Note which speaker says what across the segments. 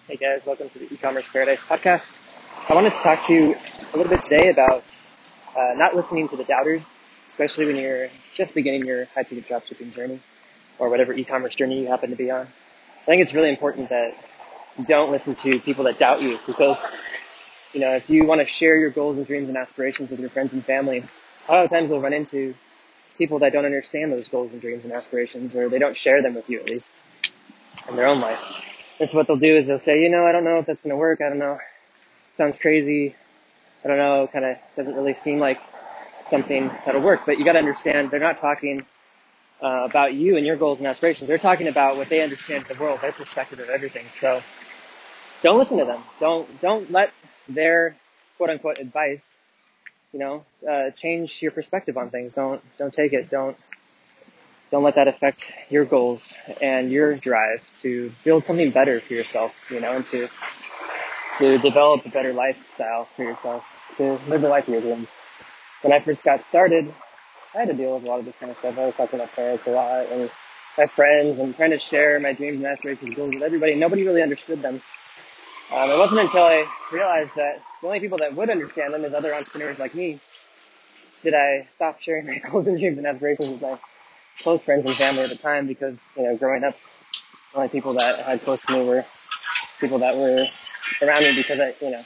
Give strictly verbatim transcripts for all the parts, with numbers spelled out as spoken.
Speaker 1: Hey guys, welcome to the E-commerce Paradise podcast. I wanted to talk to you a little bit today about uh, not listening to the doubters, especially when you're just beginning your high-ticket dropshipping journey or whatever e-commerce journey you happen to be on. I think it's really important that you don't listen to people that doubt you because, you know, if you want to share your goals and dreams and aspirations with your friends and family, a lot of times you'll run into people that don't understand those goals and dreams and aspirations, or they don't share them with you at least in their own life. And so what they'll do is they'll say, you know, I don't know if that's going to work. I don't know. Sounds crazy. I don't know. Kind of doesn't really seem like something that'll work. But you got to understand, they're not talking uh, about you and your goals and aspirations. They're talking about what they understand of the world, their perspective of everything. So don't listen to them. Don't don't let their quote unquote advice, you know, uh, change your perspective on things. Don't don't take it. Don't don't let that affect your goals and your drive to build something better for yourself, you know, and to to develop a better lifestyle for yourself, to live the life of your dreams. When I first got started, I had to deal with a lot of this kind of stuff. I was talking to my parents a lot and my friends and trying to share my dreams and aspirations and goals with everybody. Nobody really understood them. Um, it wasn't until I realized that the only people that would understand them is other entrepreneurs like me did I stop sharing my goals and dreams and aspirations with my close friends and family at the time, because, you know, growing up, the only people that I had close to me were people that were around me because I, you know,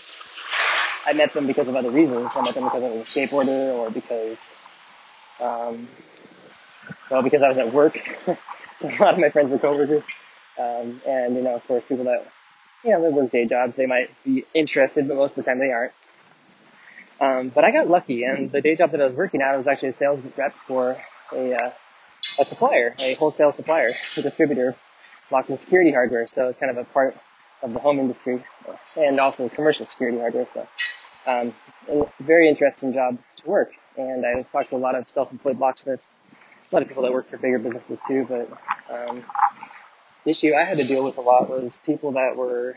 Speaker 1: I met them because of other reasons. I met them because I was a skateboarder, or because, um, well, because I was at work. So a lot of my friends were coworkers. Um, and, you know, for people that, you know, they work day jobs, they might be interested, but most of the time they aren't. Um, but I got lucky, and the day job that I was working at, I was actually a sales rep for a, uh, a supplier, a wholesale supplier, a distributor, lock and security hardware. So it's kind of a part of the home industry and also commercial security hardware. So, um, a very interesting job to work. And I talked to a lot of self-employed locksmiths, a lot of people that work for bigger businesses too. But, um, the issue I had to deal with a lot was people that were,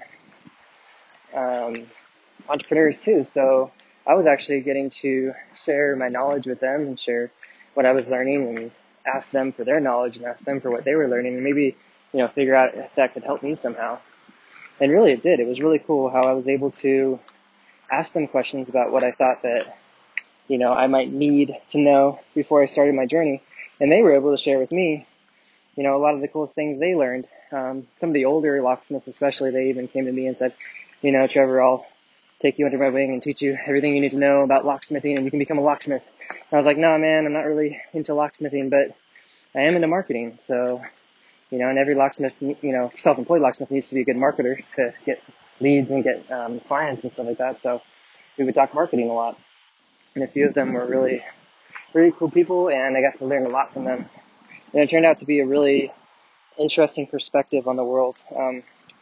Speaker 1: um, entrepreneurs too. So I was actually getting to share my knowledge with them and share what I was learning and ask them for their knowledge and ask them for what they were learning, and maybe, you know, figure out if that could help me somehow. And really it did. It was really cool how I was able to ask them questions about what I thought that, you know, I might need to know before I started my journey. And they were able to share with me, you know, a lot of the cool things they learned. Um, some of the older locksmiths especially, they even came to me and said, you know, Trevor, I'll take you under my wing and teach you everything you need to know about locksmithing, and you can become a locksmith. And I was like, no, man, I'm not really into locksmithing, but I am into marketing. So, you know, and every locksmith, you know, self-employed locksmith needs to be a good marketer to get leads and get um, clients and stuff like that. So we would talk marketing a lot. And a few of them were really, really cool people, and I got to learn a lot from them. And it turned out to be a really interesting perspective on the world. Um,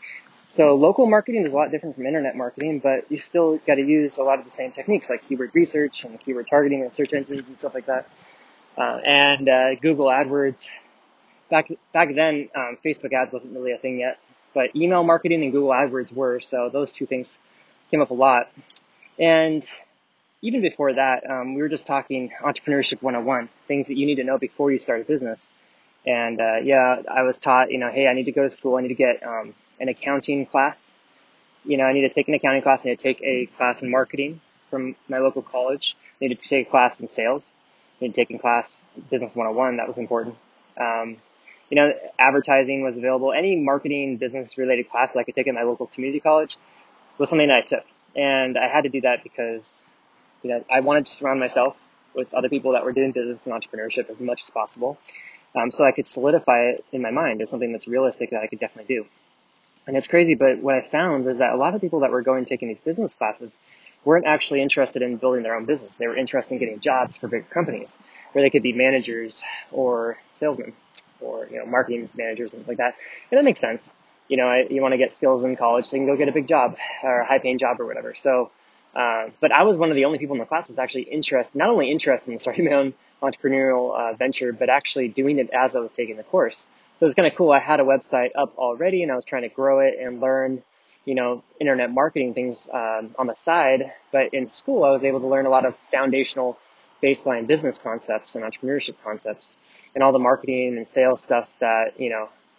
Speaker 1: So local marketing is a lot different from internet marketing, but you still got to use a lot of the same techniques like keyword research and keyword targeting and search engines and stuff like that. Uh, and uh, Google AdWords. Back back then, um, Facebook ads wasn't really a thing yet, but email marketing and Google AdWords were. So those two things came up a lot. And even before that, um, we were just talking entrepreneurship one oh one, things that you need to know before you start a business. And uh, yeah, I was taught, you know, hey, I need to go to school. I need to get um, an accounting class. You know, I need to take an accounting class. I need to take a class in marketing from my local college. I need to take a class in sales. I need to take a class business one oh one. That was important. Um, you know, advertising was available. Any marketing business related class that I could take at my local community college was something that I took. And I had to do that because, you know, I wanted to surround myself with other people that were doing business and entrepreneurship as much as possible. Um, so I could solidify it in my mind as something that's realistic that I could definitely do. And it's crazy, but what I found was that a lot of people that were going taking these business classes weren't actually interested in building their own business. They were interested in getting jobs for bigger companies where they could be managers or salesmen or, you know, marketing managers and stuff like that. And that makes sense. You know, I, you want to get skills in college so you can go get a big job or a high paying job or whatever. So, uh, but I was one of the only people in the class who was actually interested, not only interested in starting my own entrepreneurial uh, venture, but actually doing it as I was taking the course. So it's kind of cool. I had a website up already and I was trying to grow it and learn, you know, internet marketing things um, on the side. But in school, I was able to learn a lot of foundational baseline business concepts and entrepreneurship concepts and all the marketing and sales stuff that, you know,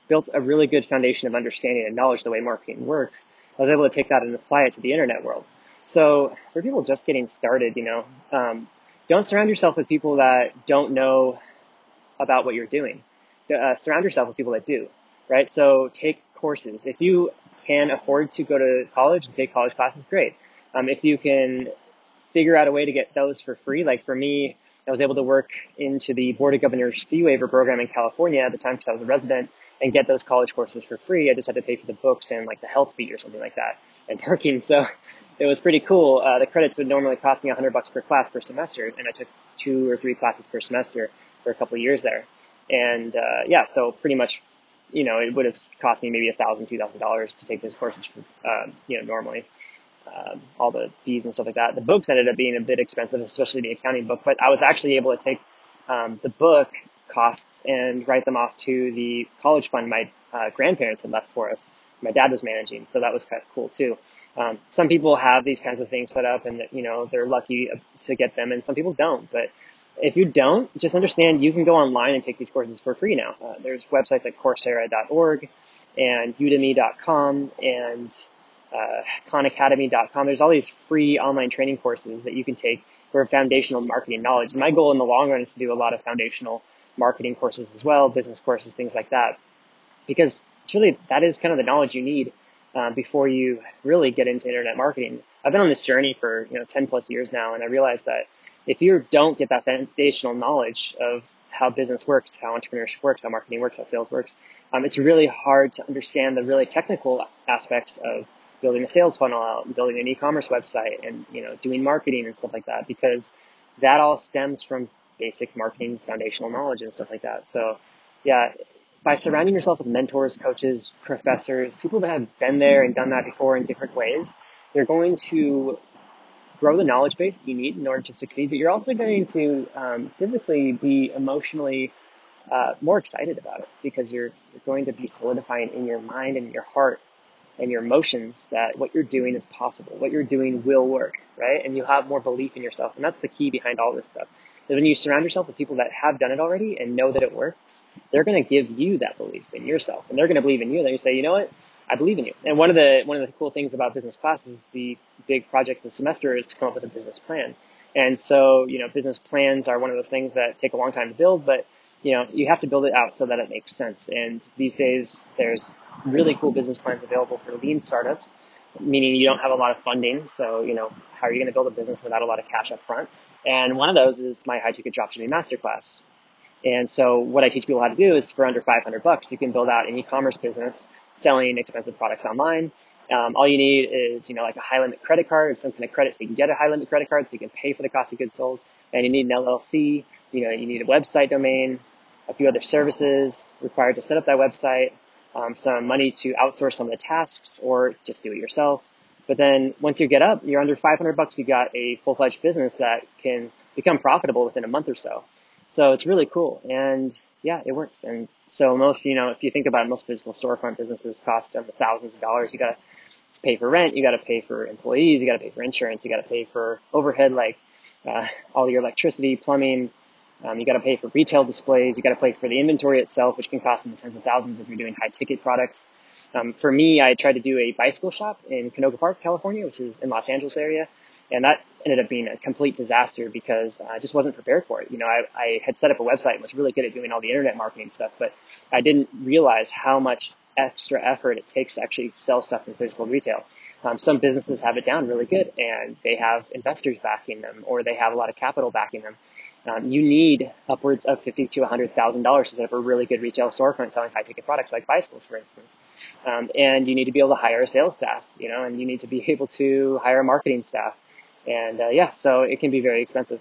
Speaker 1: built a really good foundation of understanding and knowledge the way marketing works. I was able to take that and apply it to the internet world. So for people just getting started, you know, um, don't surround yourself with people that don't know about what you're doing. Uh, surround yourself with people that do, right? So take courses. If you can afford to go to college and take college classes, great. Um, if you can figure out a way to get those for free, like for me, I was able to work into the Board of Governors fee waiver program in California at the time because I was a resident and get those college courses for free. I just had to pay for the books and like the health fee or something like that and parking. So it was pretty cool. Uh, the credits would normally cost me a hundred bucks per class per semester, and I took two or three classes per semester for a couple of years there. And uh, yeah, so pretty much, you know, it would have cost me maybe a thousand, two thousand dollars to take those courses, for, uh, you know, normally. Um, all the fees and stuff like that. The books ended up being a bit expensive, especially the accounting book, but I was actually able to take um, the book costs and write them off to the college fund my uh, grandparents had left for us. My dad was managing, so that was kind of cool too. Um, some people have these kinds of things set up and, you know, they're lucky to get them, and some people don't. But if you don't, just understand you can go online and take these courses for free now. Uh, there's websites like Coursera dot org and Udemy dot com and Uh, Khan Academy dot com. There's all these free online training courses that you can take for foundational marketing knowledge. And my goal in the long run is to do a lot of foundational marketing courses as well, business courses, things like that, because truly that is kind of the knowledge you need uh, before you really get into internet marketing. I've been on this journey for, you know, ten plus years now, and I realized that if you don't get that foundational knowledge of how business works, how entrepreneurship works, how marketing works, how sales works, um, it's really hard to understand the really technical aspects of building a sales funnel out and building an e-commerce website and, you know, doing marketing and stuff like that, because that all stems from basic marketing foundational knowledge and stuff like that. So yeah, by surrounding yourself with mentors, coaches, professors, people that have been there and done that before in different ways, you're going to grow the knowledge base that you need in order to succeed, but you're also going to um, physically be emotionally uh, more excited about it, because you're, you're going to be solidifying in your mind and your heart and your emotions that what you're doing is possible, what you're doing will work, right? And you have more belief in yourself. And that's the key behind all this stuff. Is when you surround yourself with people that have done it already and know that it works, they're going to give you that belief in yourself, and they're going to believe in you. And then you say, you know what? I believe in you. And one of the, one of the cool things about business classes, the big project this semester is to come up with a business plan. And so, you know, business plans are one of those things that take a long time to build, but you know, you have to build it out so that it makes sense. And these days there's really cool business plans available for lean startups, meaning you don't have a lot of funding. So, you know, how are you going to build a business without a lot of cash up front? And one of those is my high ticket dropshipping masterclass. And so what I teach people how to do is for under five hundred bucks, you can build out an e-commerce business selling expensive products online. Um, all you need is, you know, like a high limit credit card, some kind of credit so you can get a high limit credit card so you can pay for the cost of goods sold. And you need an L L C, you know, you need a website domain, a few other services required to set up that website, um, some money to outsource some of the tasks or just do it yourself. But then once you get up, you're under five hundred bucks, you got a full-fledged business that can become profitable within a month or so. So it's really cool. And yeah, it works. And so most, you know, if you think about it, most physical storefront businesses cost them thousands of dollars. You got to pay for rent, you got to pay for employees, you got to pay for insurance, you got to pay for overhead like uh, all your electricity, plumbing. Um, you got to pay for retail displays. You got to pay for the inventory itself, which can cost in the tens of thousands if you're doing high ticket products. Um, for me, I tried to do a bicycle shop in Canoga Park, California, which is in Los Angeles area. And that ended up being a complete disaster because I just wasn't prepared for it. You know, I, I had set up a website and was really good at doing all the internet marketing stuff, but I didn't realize how much extra effort it takes to actually sell stuff in physical retail. Um, some businesses have it down really good and they have investors backing them or they have a lot of capital backing them. Um, you need upwards of fifty to one hundred thousand dollars to set up a really good retail storefront selling high ticket products like bicycles, for instance. Um, and you need to be able to hire a sales staff, you know, and you need to be able to hire a marketing staff. And, uh, yeah, so it can be very expensive.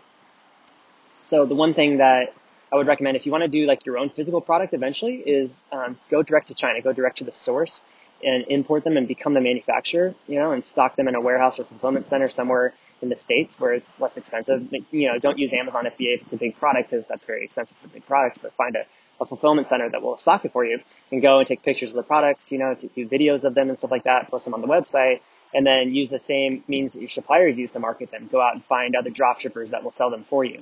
Speaker 1: So the one thing that I would recommend if you want to do like your own physical product eventually is, um, go direct to China, go direct to the source and import them and become the manufacturer, you know, and stock them in a warehouse or fulfillment center somewhere in the States where it's less expensive. You know, don't use Amazon F B A if it's a big product because that's very expensive for big products, but find a, a fulfillment center that will stock it for you and go and take pictures of the products, you know, to do videos of them and stuff like that, post them on the website, and then use the same means that your suppliers use to market them. Go out and find other drop shippers that will sell them for you.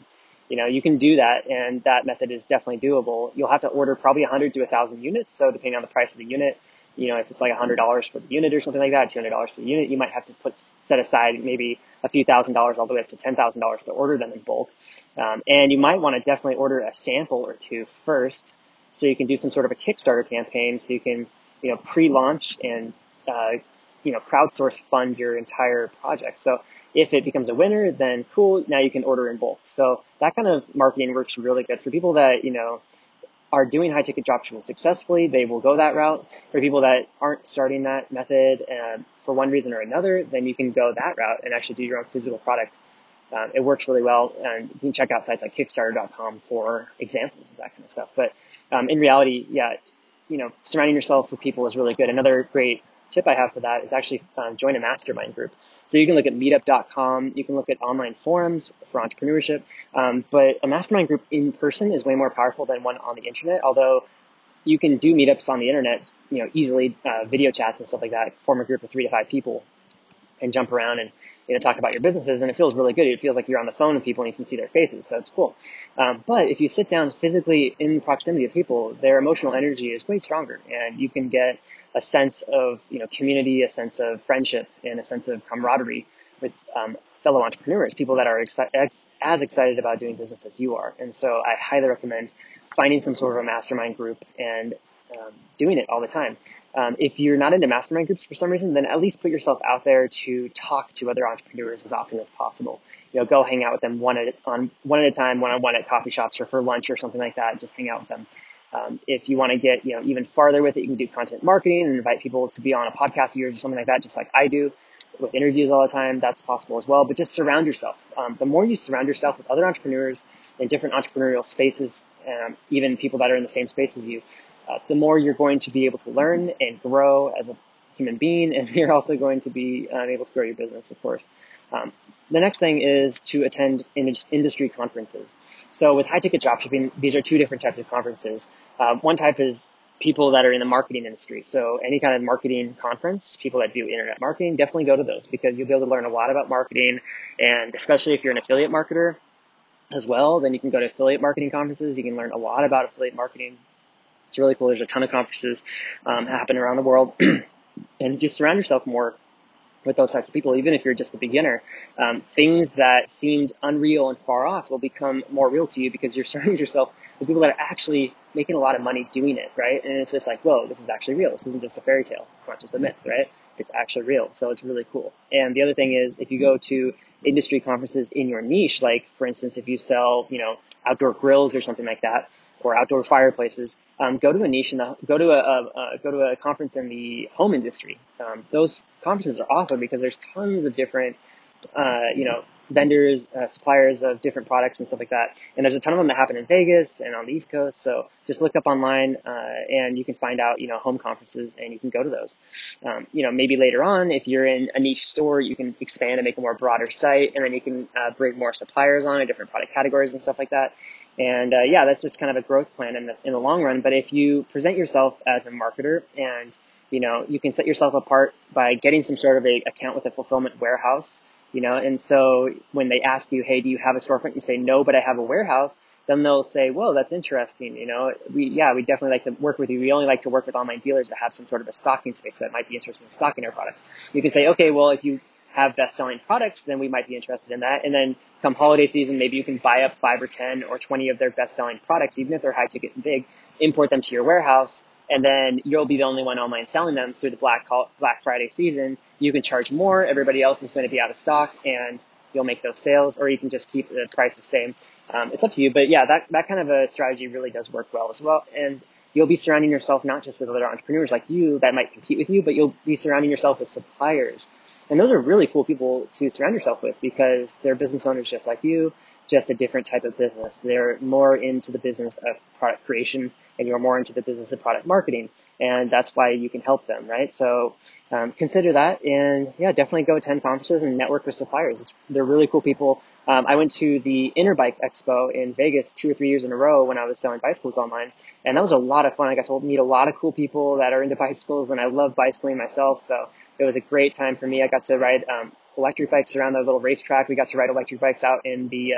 Speaker 1: you know, you can do that, and that method is definitely doable. You'll have to order probably one hundred to one thousand units. So depending on the price of the unit, you know, if it's like one hundred dollars for the unit or something like that, two hundred dollars for the unit, you might have to put set aside maybe a few thousand dollars all the way up to ten thousand dollars to order them in bulk. Um, and you might want to definitely order a sample or two first, so you can do some sort of a Kickstarter campaign, so you can, you know, pre-launch and, uh, you know, crowdsource fund your entire project. So if it becomes a winner, then cool, now you can order in bulk. So that kind of marketing works really good for people that, you know, are doing high ticket dropshipping successfully. They will go that route. For people that aren't starting that method and for one reason or another, then you can go that route and actually do your own physical product. Um, it works really well, and you can check out sites like Kickstarter dot com for examples of that kind of stuff. But um, in reality, yeah, you know, surrounding yourself with people is really good. Another great tip I have for that is actually um, join a mastermind group. So you can look at meetup dot com, you can look at online forums for entrepreneurship, um, but a mastermind group in person is way more powerful than one on the internet, although you can do meetups on the internet, you know, easily, uh, video chats and stuff like that, form a group of three to five people and jump around and, you know, talk about your businesses, and it feels really good. It feels like you're on the phone with people and you can see their faces, so it's cool. Um, but if you sit down physically in proximity of people, their emotional energy is way stronger, and you can get a sense of, you know, community, a sense of friendship, and a sense of camaraderie with um, fellow entrepreneurs, people that are exci- ex- as excited about doing business as you are. And so I highly recommend finding some sort of a mastermind group and um, doing it all the time. Um, if you're not into mastermind groups for some reason, then at least put yourself out there to talk to other entrepreneurs as often as possible. You know, go hang out with them one at on one at a time, one on one at coffee shops or for lunch or something like that. Just hang out with them. Um, if you want to get, you know, even farther with it, you can do content marketing and invite people to be on a podcast of yours or something like that, just like I do with interviews all the time. That's possible as well. But just surround yourself. Um, the more you surround yourself with other entrepreneurs in different entrepreneurial spaces, um, even people that are in the same space as you, Uh, the more you're going to be able to learn and grow as a human being, and you're also going to be um, able to grow your business, of course. Um, the next thing is to attend in- industry conferences. So with high ticket dropshipping, these are two different types of conferences. Uh, one type is people that are in the marketing industry. So any kind of marketing conference, people that do internet marketing, definitely go to those, because you'll be able to learn a lot about marketing. And especially if you're an affiliate marketer as well, then you can go to affiliate marketing conferences. You can learn a lot about affiliate marketing. It's really cool. There's a ton of conferences um, happening around the world. And just surround yourself more with those types of people. Even if you're just a beginner, um, things that seemed unreal and far off will become more real to you because you're surrounding yourself with people that are actually making a lot of money doing it, right? And it's just like, whoa, this is actually real. This isn't just a fairy tale. It's not just a myth, right? It's actually real. So it's really cool. And the other thing is, if you go to industry conferences in your niche, like for instance, if you sell, you know, outdoor grills or something like that, or outdoor fireplaces, um, go to a niche in the, go to a, a, a go to a conference in the home industry. Um, those conferences are awesome because there's tons of different, uh, you know, vendors, uh, suppliers of different products and stuff like that. And there's a ton of them that happen in Vegas and on the East Coast. So just look up online, uh, and you can find out, you know, home conferences, and you can go to those. Um, you know, maybe later on, if you're in a niche store, you can expand and make a more broader site, and then you can uh, bring more suppliers on, different product categories and stuff like that. And, uh, yeah, that's just kind of a growth plan in the, in the long run. But if you present yourself as a marketer, and, you know, you can set yourself apart by getting some sort of a account with a fulfillment warehouse, you know, and so when they ask you, hey, do you have a storefront? You say, no, but I have a warehouse. Then they'll say, whoa, that's interesting. You know, we, yeah, we definitely like to work with you. We only like to work with online dealers that have some sort of a stocking space that might be interested in stocking our products. You can say, okay, well, if you have best-selling products, then we might be interested in that. And then come holiday season, maybe you can buy up five or ten or twenty of their best-selling products, even if they're high ticket and big, import them to your warehouse, and then you'll be the only one online selling them through the Black Black Friday season. You can charge more. Everybody else is going to be out of stock, and you'll make those sales, or you can just keep the price the same. Um, it's up to you. But yeah, that, that kind of a strategy really does work well as well. And you'll be surrounding yourself not just with other entrepreneurs like you that might compete with you, but you'll be surrounding yourself with suppliers. And those are really cool people to surround yourself with because they're business owners just like you, just a different type of business. They're more into the business of product creation, and you're more into the business of product marketing. And that's why you can help them, right? So um, consider that. And yeah, definitely go attend conferences and network with suppliers. It's, they're really cool people. Um, I went to the Interbike Expo in Vegas two or three years in a row when I was selling bicycles online. And that was a lot of fun. I got to meet a lot of cool people that are into bicycles, and I love bicycling myself. So it was a great time for me. I got to ride um, electric bikes around the little racetrack. We got to ride electric bikes out in the uh,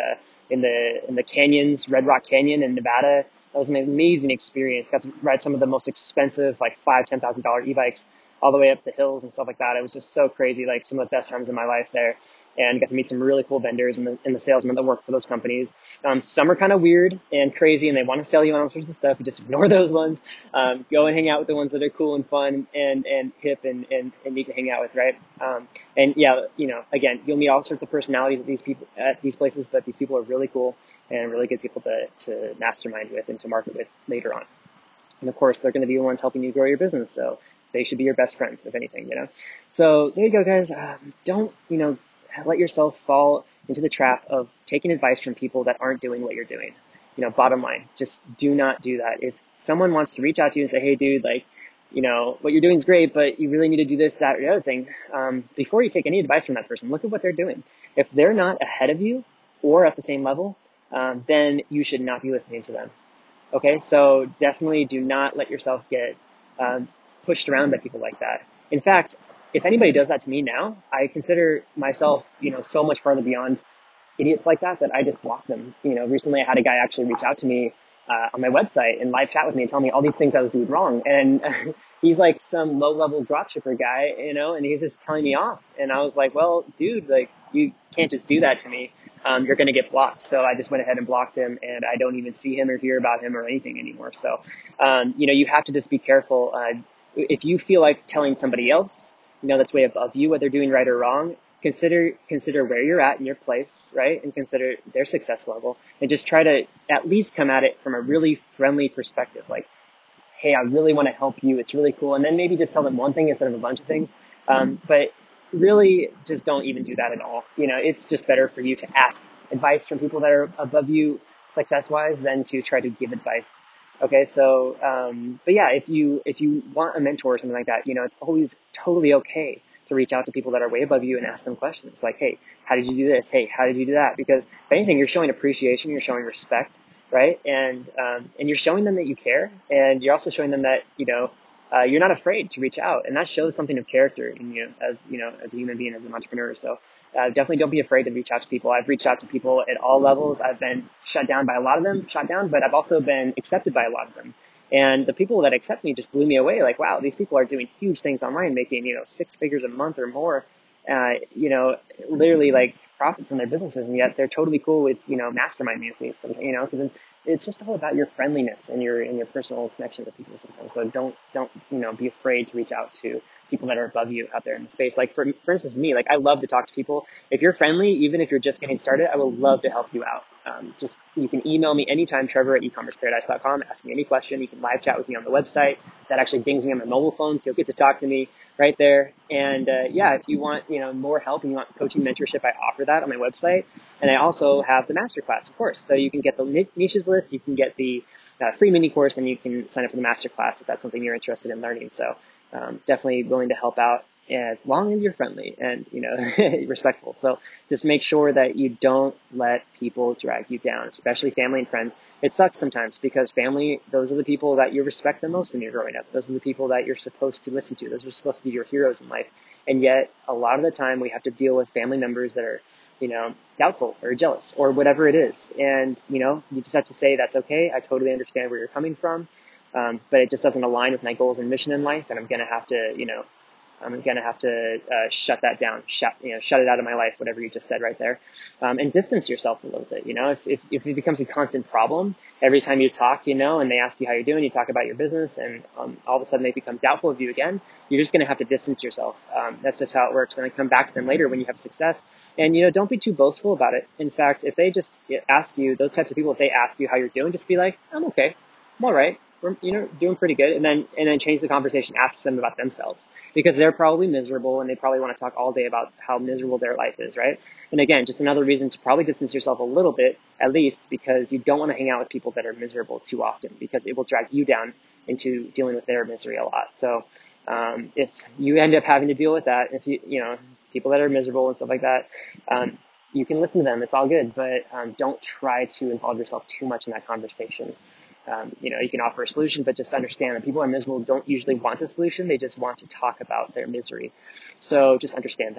Speaker 1: in the, in the canyons, Red Rock Canyon in Nevada. That was an amazing experience. Got to ride some of the most expensive, like five, ten thousand dollar e-bikes all the way up the hills and stuff like that. It was just so crazy, like some of the best times in my life there. And got to meet some really cool vendors and the, and the salesmen that work for those companies. Um, some are kind of weird and crazy and they want to sell you on all sorts of stuff. You just ignore those ones. Um, go and hang out with the ones that are cool and fun and, and hip and, and, and neat to hang out with, right? Um, and yeah, you know, again, you'll meet all sorts of personalities at these people, at these places, but these people are really cool and really good people to, to mastermind with and to market with later on. And of course, they're going to be the ones helping you grow your business. So they should be your best friends, if anything, you know? So there you go, guys. Um, don't, you know, let yourself fall into the trap of taking advice from people that aren't doing what you're doing. You know, bottom line, just do not do that. If someone wants to reach out to you and say, hey, dude, like, you know, what you're doing is great, but you really need to do this, that, or the other thing, um, before you take any advice from that person, look at what they're doing. If they're not ahead of you or at the same level, um, then you should not be listening to them. Okay, so definitely do not let yourself get um, pushed around by people like that. In fact, if anybody does that to me now, I consider myself, you know, so much farther beyond idiots like that that I just block them. You know, recently I had a guy actually reach out to me uh, on my website and live chat with me and tell me all these things I was doing wrong. And he's like some low-level dropshipper guy, you know, and he's just telling me off. And I was like, well, dude, like, you can't just do that to me. Um, you're going to get blocked. So I just went ahead and blocked him, and I don't even see him or hear about him or anything anymore. So, um, you know, you have to just be careful. Uh, if you feel like telling somebody else, you know, that's way above you, what they're doing right or wrong, consider, consider where you're at in your place, right? And consider their success level and just try to at least come at it from a really friendly perspective. Like, hey, I really want to help you. It's really cool. And then maybe just tell them one thing instead of a bunch of things. Um, but really just don't even do that at all. You know, it's just better for you to ask advice from people that are above you success wise than to try to give advice. Okay. So, um, but yeah, if you, if you want a mentor or something like that, you know, it's always totally okay to reach out to people that are way above you and ask them questions like, hey, how did you do this? Hey, how did you do that? Because if anything, you're showing appreciation, you're showing respect, right? And, um, and you're showing them that you care, and you're also showing them that, you know, uh, you're not afraid to reach out, and that shows something of character in you as, you know, as a human being, as an entrepreneur. So, uh, definitely don't be afraid to reach out to people. I've reached out to people at all levels. I've been shut down by a lot of them, shot down, but I've also been accepted by a lot of them. And the people that accept me just blew me away. Like, wow, these people are doing huge things online, making, you know, six figures a month or more, uh, you know, literally like profit from their businesses. And yet they're totally cool with, you know, masterminding with me. So, you know, because it's just all about your friendliness and your, and your personal connection with people sometimes. So don't, don't, you know, be afraid to reach out to people that are above you out there in the space. Like for, for instance, me, like I love to talk to people. If you're friendly, even if you're just getting started, I would love to help you out. Um, just, you can email me anytime, Trevor at e commerce paradise dot com. Ask me any question. You can live chat with me on the website. That actually dings me on my mobile phone, so you'll get to talk to me right there. And, uh, yeah, if you want, you know, more help and you want coaching mentorship, I offer that on my website. And I also have the masterclass, of course. So you can get the niches list, you can get the uh, free mini course, and you can sign up for the masterclass if that's something you're interested in learning. So, um, definitely willing to help out as long as you're friendly and, you know, respectful. So just make sure that you don't let people drag you down, especially family and friends. It sucks sometimes because family, those are the people that you respect the most when you're growing up. Those are the people that you're supposed to listen to. Those are supposed to be your heroes in life. And yet a lot of the time we have to deal with family members that are, you know, doubtful or jealous or whatever it is. And, you know, you just have to say, that's okay. I totally understand where you're coming from. Um, but it just doesn't align with my goals and mission in life. And I'm going to have to, you know, I'm going to have to uh, shut that down, shut, you know, shut it out of my life, whatever you just said right there, um, and distance yourself a little bit. You know, if, if, if it becomes a constant problem every time you talk, you know, and they ask you how you're doing, you talk about your business, and um, all of a sudden they become doubtful of you again, you're just going to have to distance yourself. Um, that's just how it works. And then come back to them later when you have success. And, you know, don't be too boastful about it. In fact, if they just ask you, those types of people, if they ask you how you're doing, just be like, I'm okay. I'm all right. We're, you know, doing pretty good. And then, and then change the conversation, ask them about themselves, because they're probably miserable and they probably want to talk all day about how miserable their life is, right? And again, just another reason to probably distance yourself a little bit, at least, because you don't want to hang out with people that are miserable too often, because it will drag you down into dealing with their misery a lot. So, um, if you end up having to deal with that, if you, you know, people that are miserable and stuff like that, um, you can listen to them. It's all good, but, um, don't try to involve yourself too much in that conversation. Um, you know, you can offer a solution, but just understand that people who are miserable don't usually want a solution. They just want to talk about their misery. So just understand that.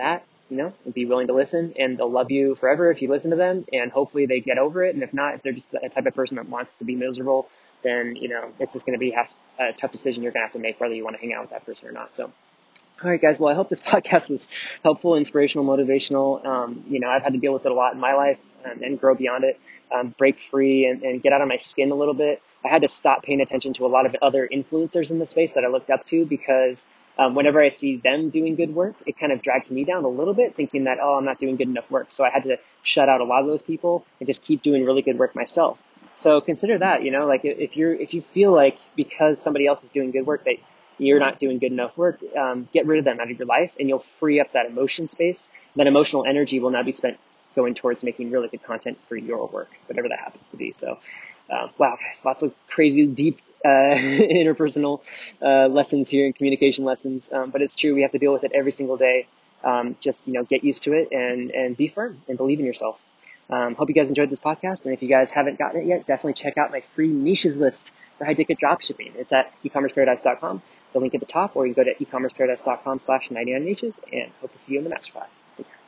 Speaker 1: you know, and be willing to listen, and they'll love you forever if you listen to them, and hopefully they get over it. And if not, if they're just the type of person that wants to be miserable, then, you know, it's just going to be a tough decision you're going to have to make whether you want to hang out with that person or not. So, all right, guys. Well, I hope this podcast was helpful, inspirational, motivational. Um, you know, I've had to deal with it a lot in my life, um, and grow beyond it, um, break free and, and get out of my skin a little bit. I had to stop paying attention to a lot of other influencers in the space that I looked up to, because um, whenever I see them doing good work, it kind of drags me down a little bit, thinking that, oh, I'm not doing good enough work. So I had to shut out a lot of those people and just keep doing really good work myself. So consider that, you know, like if you're, if you feel like because somebody else is doing good work that you're not doing good enough work, um, get rid of them out of your life, and you'll free up that emotion space. That emotional energy will now be spent going towards making really good content for your work, whatever that happens to be. So, uh, wow, guys, lots of crazy, deep, uh, interpersonal, uh, lessons here and communication lessons. Um, but it's true. We have to deal with it every single day. Um, just, you know, get used to it and, and be firm and believe in yourself. Um, hope you guys enjoyed this podcast. And if you guys haven't gotten it yet, definitely check out my free niches list for high ticket dropshipping. It's at e commerce paradise dot com. The link at the top, or you can go to e commerce paradise dot com slash ninety-nine niches, and hope to see you in the next class. Take care.